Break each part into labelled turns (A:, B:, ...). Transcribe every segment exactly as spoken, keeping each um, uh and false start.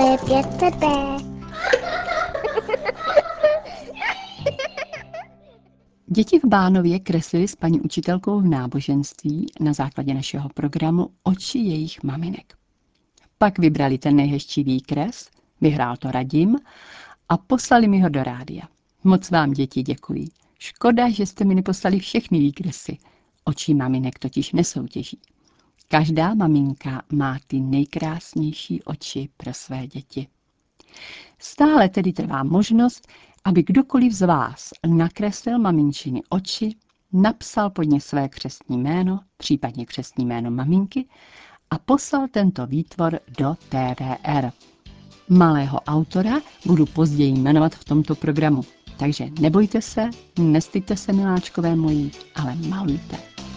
A: je pět tebe.
B: Děti v Bánově kreslili s paní učitelkou v náboženství na základě našeho programu oči jejich maminek. Pak vybrali ten nejhezčí výkres, vyhrál to Radim a poslali mi ho do rádia. Moc vám, děti, děkuji. Škoda, že jste mi neposlali všechny výkresy. Oči maminek totiž nesoutěží. Každá maminka má ty nejkrásnější oči pro své děti. Stále tedy trvá možnost, aby kdokoliv z vás nakreslil maminčiny oči, napsal pod ně své křestní jméno, případně křestní jméno maminky a poslal tento výtvor do T V R. Malého autora budu později jmenovat v tomto programu, takže nebojte se, nestyďte se, miláčkové moji, ale malujte.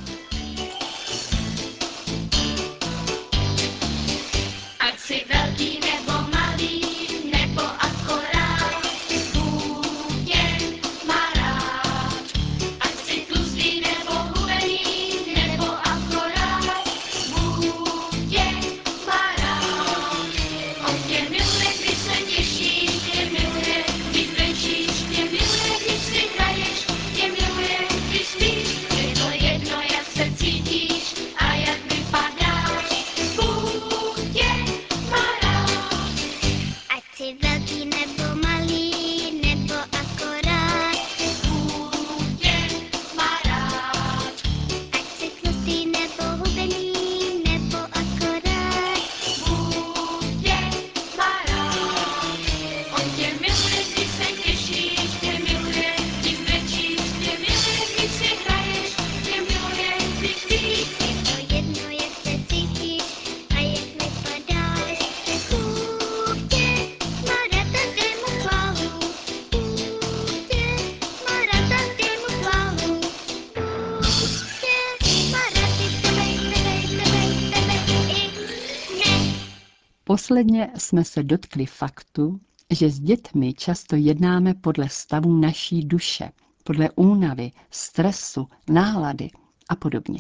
C: Ať jsi velký nebo malý, nebo akorát, Bůh tě má rád. Ať jsi tlustý nebo hubený, nebo akorát, Bůh tě má rád. On tě miluje, když se těšíš, tě miluje, když brečíš, tě miluje, když si hraješ, tě miluje, když spíš. Je to jedno, jak se cítíš a jak vypadáš, Bůh tě má rád.
A: Ať jsi velký nebo malý, nebo akorát.
C: Bůh tě má rád.
A: Ať jsi tlustý nebo hubený, nebo akorát.
C: Bůh tě má rád. On tě miluje, když se těšíš, tě miluje, když brečíš, tě miluje, když si hraješ, tě miluje, když spíš.
A: Je to jedno, jak se cítíš a jak vypadáš. Bůh tě má rád, dej mu chválu. Bůh tě má rád, dej mu chválu. Bůh tě má rád, i tebe, i tebe, i tebe, i tebe, i mě.
B: Posledně jsme se dotkli faktu, že s dětmi často jednáme podle stavu naší duše, podle únavy, stresu, nálady a podobně.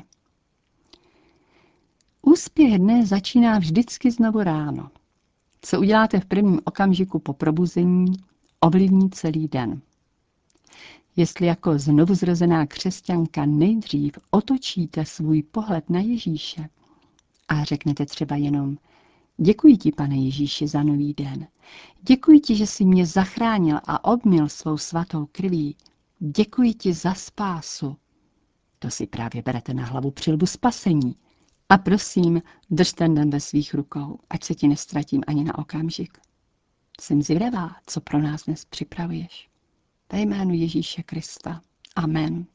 B: Úspěch dne začíná vždycky znovu ráno. Co uděláte v prvním okamžiku po probuzení, ovlivní celý den. Jestli jako znovuzrozená křesťanka nejdřív otočíte svůj pohled na Ježíše a řeknete třeba jenom: děkuji ti, pane Ježíši, za nový den. Děkuji ti, že jsi mě zachránil a obmyl svou svatou krví. Děkuji ti za spásu. To si právě berete na hlavu přilbu spasení. A prosím, drž ten den ve svých rukou, ať se ti nestratím ani na okamžik. Jsem zvědavá, co pro nás dnes připravuješ. Ve jménu Ježíše Krista. Amen.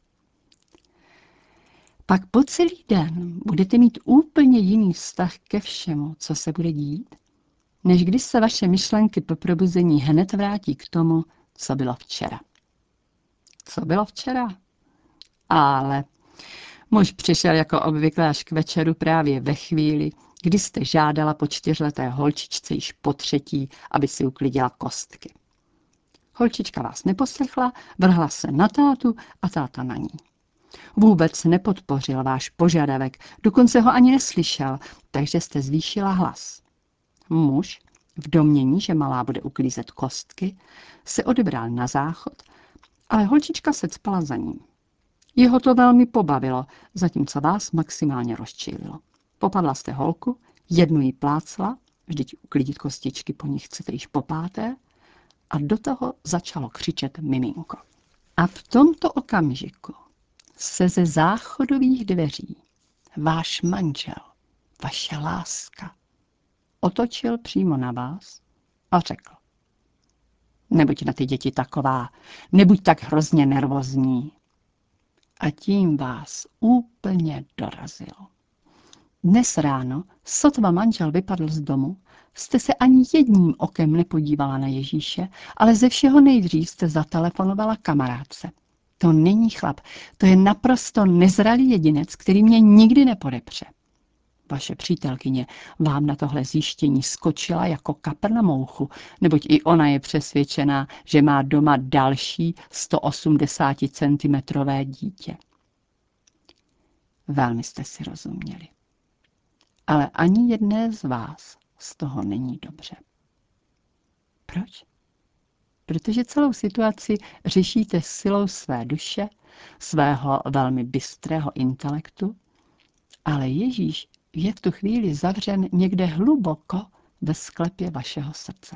B: Pak po celý den budete mít úplně jiný vztah ke všemu, co se bude dít, než když se vaše myšlenky po probuzení hned vrátí k tomu, co bylo včera. Co bylo včera? Ale muž přišel jako obvykle až k večeru právě ve chvíli, kdy jste žádala po čtyřleté holčičce již po třetí, aby si uklidila kostky. Holčička vás neposlechla, vrhla se na tátu a táta na ní. Vůbec nepodpořil váš požadavek, dokonce ho ani neslyšel, takže jste zvýšila hlas. Muž, v domnění, že malá bude uklízet kostky, se odebral na záchod, ale holčička se cpala za ním. Jeho to velmi pobavilo, zatímco vás maximálně rozčililo. Popadla jste holku, jednu jí plácla, vždyť uklidit kostičky po nich chcete již po páté, a do toho začalo křičet miminko. A v tomto okamžiku se ze záchodových dveří váš manžel, vaše láska, otočil přímo na vás a řekl: nebuď na ty děti taková, nebuď tak hrozně nervózní. A tím vás úplně dorazil. Dnes ráno, sotva manžel vypadl z domu, jste se ani jedním okem nepodívala na Ježíše, ale ze všeho nejdřív jste zatelefonovala kamarádce. To není chlap, to je naprosto nezralý jedinec, který mě nikdy nepodepře. Vaše přítelkyně vám na tohle zjištění skočila jako kapr na mouchu, neboť i ona je přesvědčená, že má doma další sto osmdesát centimetrů dítě. Velmi jste si rozuměli. Ale ani jedné z vás z toho není dobře. Proč? Protože celou situaci řešíte silou své duše, svého velmi bystrého intelektu, ale Ježíš je v tu chvíli zavřen někde hluboko ve sklepě vašeho srdce.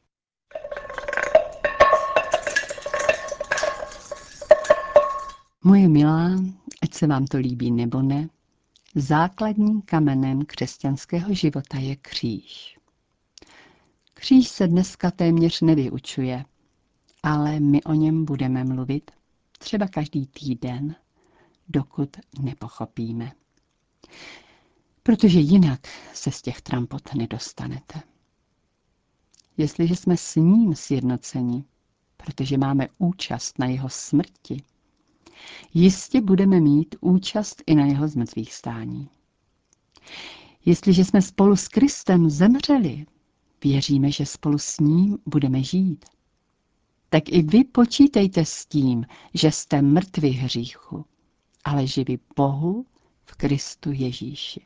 B: Moje milá, ať se vám to líbí nebo ne, základním kamenem křesťanského života je kříž. Kříž se dneska téměř nevyučuje, ale my o něm budeme mluvit třeba každý týden, dokud nepochopíme. Protože jinak se z těch trampot nedostanete. Jestliže jsme s ním sjednoceni, protože máme účast na jeho smrti, jistě budeme mít účast i na jeho zmrtvýchvstání. Jestliže jsme spolu s Kristem zemřeli, věříme, že spolu s ním budeme žít. Tak i vy počítejte s tím, že jste mrtví hříchu, ale živí Bohu v Kristu Ježíši.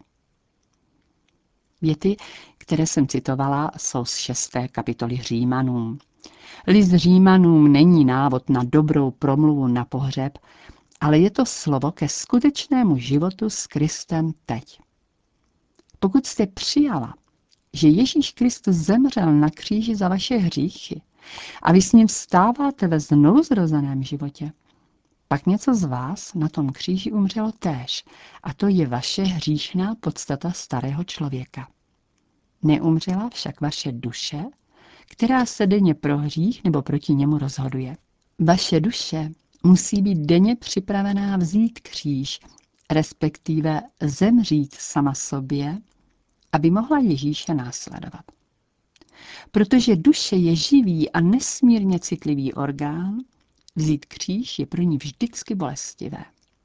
B: Věty, které jsem citovala, jsou z šesté kapitoly Římanům. List Římanům není návod na dobrou promluvu na pohřeb, ale je to slovo ke skutečnému životu s Kristem teď. Pokud jste přijala, že Ježíš Kristus zemřel na kříži za vaše hříchy a vy s ním vstáváte ve znovuzrozeném životě, pak něco z vás na tom kříži umřelo též, a to je vaše hříšná podstata starého člověka. Neumřela však vaše duše, která se denně pro hřích nebo proti němu rozhoduje. Vaše duše musí být denně připravená vzít kříž, respektive zemřít sama sobě, aby mohla Ježíše následovat. Protože duše je živý a nesmírně citlivý orgán, vzít kříž je pro ní vždycky bolestivé.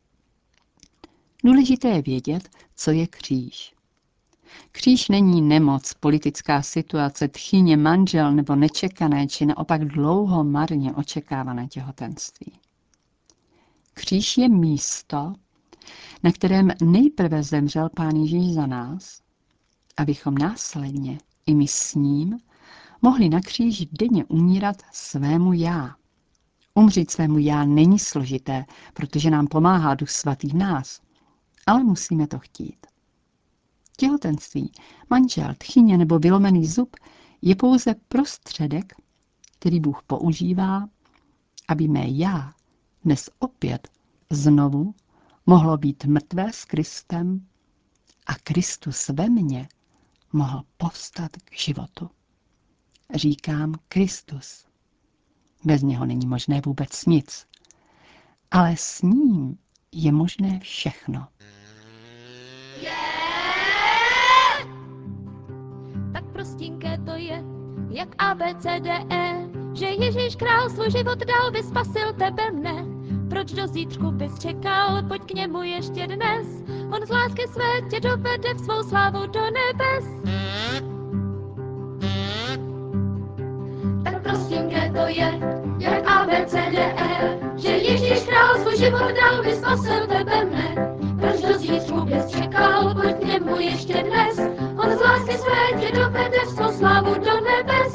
B: Důležité je vědět, co je kříž. Kříž není nemoc, politická situace, tchyně, manžel nebo nečekané či naopak dlouho marně očekávané těhotenství. Kříž je místo, na kterém nejprve zemřel Pán Ježíš za nás, abychom následně i my s ním mohli na kříži denně umírat svému já. Umřít svému já není složité, protože nám pomáhá Duch Svatý v nás, ale musíme to chtít. Těhotenství, manžel, tchyně nebo vylomený zub je pouze prostředek, který Bůh používá, aby mé já dnes opět znovu mohlo být mrtvé s Kristem a Kristus ve mně mohl povstat k životu. Říkám Kristus. Bez něho není možné vůbec nic, ale s ním je možné všechno.
C: Tak prostinké to je, jak A, B, C, D, E, že Ježíš král svůj život dal, by spasil tebe mne. Proč do zítřku bys čekal, pojď k němu ještě dnes, on z lásky své tě dovede v svou slávu do nebes. Tak prostinké to je, jak A, B, C, D, E, že Ježíš král svůj život dal, by spasil tebe mne. Proč do zítřku bys čekal, pojď k němu ještě dnes, on z lásky své tě dovede v svou slávu do nebes.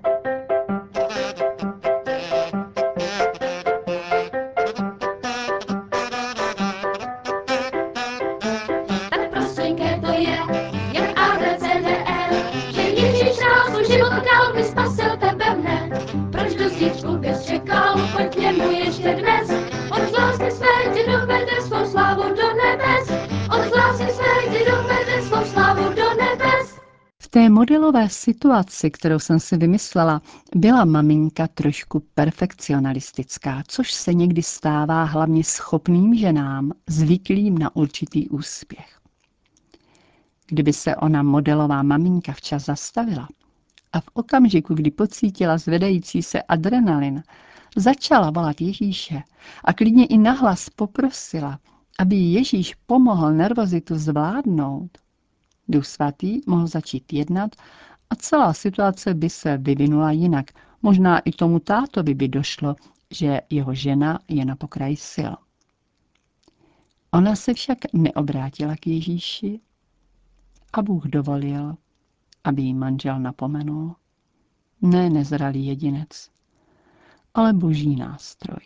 C: Tak prostinké to je, jak A, B, C, D, E, že Ježíš král svůj život dal, by spasil tebe mne. Proč do zítřku bys čekal, pojď k němu ještě dnes, on z lásky své tě dovede svou slávu do nebes. On z lásky své tě dovede svou slávu do nebes.
B: V té modelové situaci, kterou jsem si vymyslela, byla maminka trošku perfekcionalistická, což se někdy stává hlavně schopným ženám zvyklým na určitý úspěch. Kdyby se ona modelová maminka včas zastavila a v okamžiku, kdy pocítila zvedající se adrenalin, začala volat Ježíše a klidně i nahlas poprosila, aby Ježíš pomohl nervozitu zvládnout, Duch Svatý mohl začít jednat a celá situace by se vyvinula jinak. Možná i tomu tátovi by došlo, že jeho žena je na pokraji sil. Ona se však neobrátila k Ježíši a Bůh dovolil, aby jí manžel napomenul. Ne nezralý jedinec, ale boží nástroj.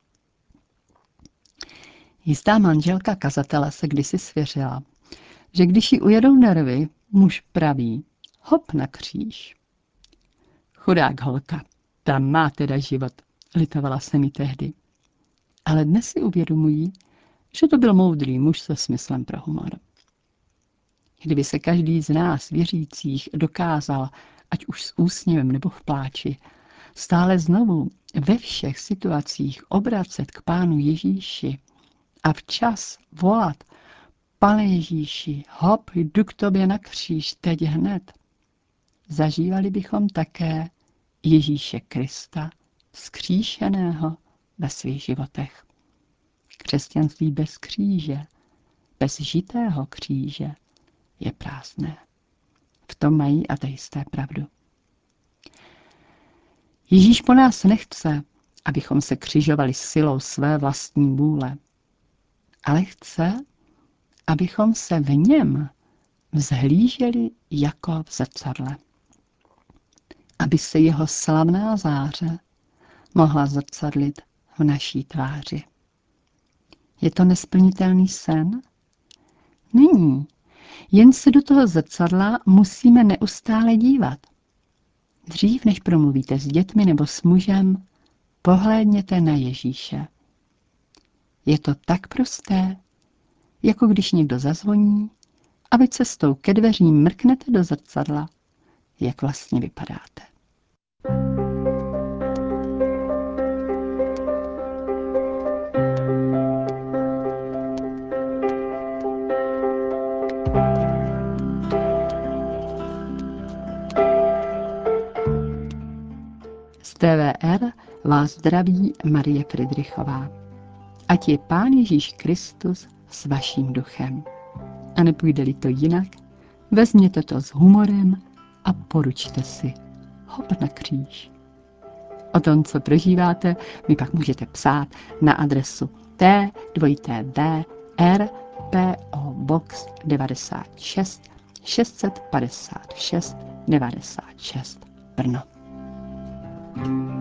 B: Jistá manželka kazatele se kdysi svěřila, že když jí ujedou nervy, muž praví, hop na kříž. Chudák holka, ta má teda život, litovala se mi tehdy. Ale dnes si uvědomují, že to byl moudrý muž se smyslem pro humor. Kdyby se každý z nás věřících dokázal, ať už s úsměvem nebo v pláči, stále znovu ve všech situacích obracet k Pánu Ježíši a včas volat: Pane Ježíši, hop, jdu k tobě na kříž, teď hned. Zažívali bychom také Ježíše Krista vzkříšeného ve svých životech. Křesťanství bez kříže, bez žitého kříže je prázdné. V tom mají ateisté pravdu. Ježíš po nás nechce, abychom se křižovali silou své vlastní vůle, ale chce, abychom se v něm vzhlíželi jako v zrcadle. Aby se jeho slavná záře mohla zrcadlit v naší tváři. Je to nesplnitelný sen? Není. Jen se do toho zrcadla musíme neustále dívat. Dřív, než promluvíte s dětmi nebo s mužem, pohlédněte na Ježíše. Je to tak prosté, jako když někdo zazvoní a vy cestou ke dveřím mrknete do zrcadla, jak vlastně vypadáte. Z T V R vás zdraví Marie Fridrichová. Ať je Pán Ježíš Kristus s vaším duchem. A nepůjde-li to jinak, vezměte to s humorem a poručte si. Hop na kříž. O tom, co prožíváte, mi pak můžete psát na adresu t dvojité v r p o Box devadesát šest šest set padesát šest devadesát šest Brno.